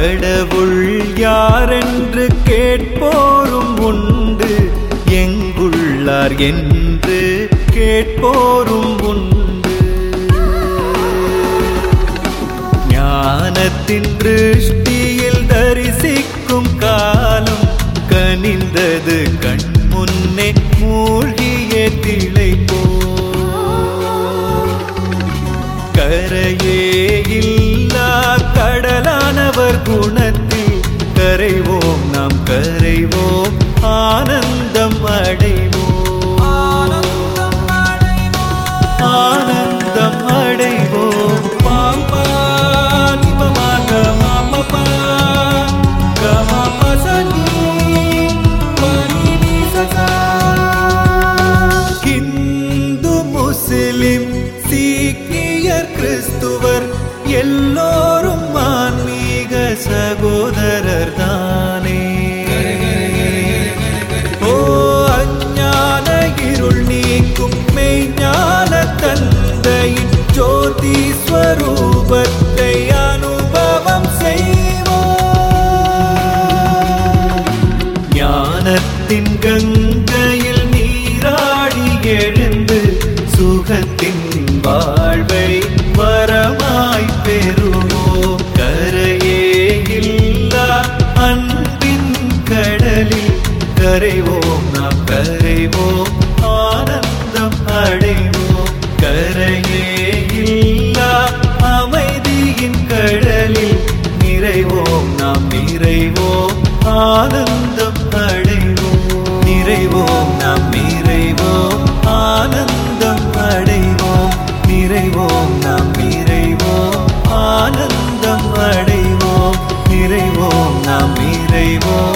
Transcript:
கடவுள் யாரென்று கேட்போரும் உண்டு, எங்குள்ளார் என்று கேட்போரும் உண்டு. ஞானத்தின் திருஷ்டியில் தரிசிக்கும் காலம் கனிந்தது, கண் முன்னே மூழ்கிய திளைப்போ. கரையே இல்லா கடலானவர் குணத்தில் கரைவோம், நாம் கரைவோம், ஆனந்தம் அடைவோம், ஆனந்தம் அடைவோம். பாம்பா நிபமாக மாமபா கமபசனி பனினி சசா. ஹிந்து முஸ்லிம் சீக்கியர் கிறிஸ்துவர் எல்லோரும் ஆன்மீக சகோதரர் தானே. ஓ அஞ்ஞான இருள் நீக்கும் மெய்ஞான தந்தையின் ஜோதி ஸ்வரூபத்தை அனுபவம் செய்வோம். ஞானத்தின் கங்கையில் நீராடி எழுந்து சுகத்தின் வாழ்வை வரமாய் பெறுவோம். கரையே இல்லா அன்பின் கடலில் கரைவோம், நாம் கரைவோம், ஆனந்தம் அடைவோம். கரையே இல்லா அமைதியின் கடலில் நிறைவோம், நாம் நிறைவோம், ஆனந்தம் அடைவோம். நிறைவோம், நாம் நிறைவோம், ஆனந்தம் அடைவோம். நிறைவோம், நாம் நிறைவோம், ஆனந்தம் அடைவோம். நிறைவோம், நாம் நிறைவோம்.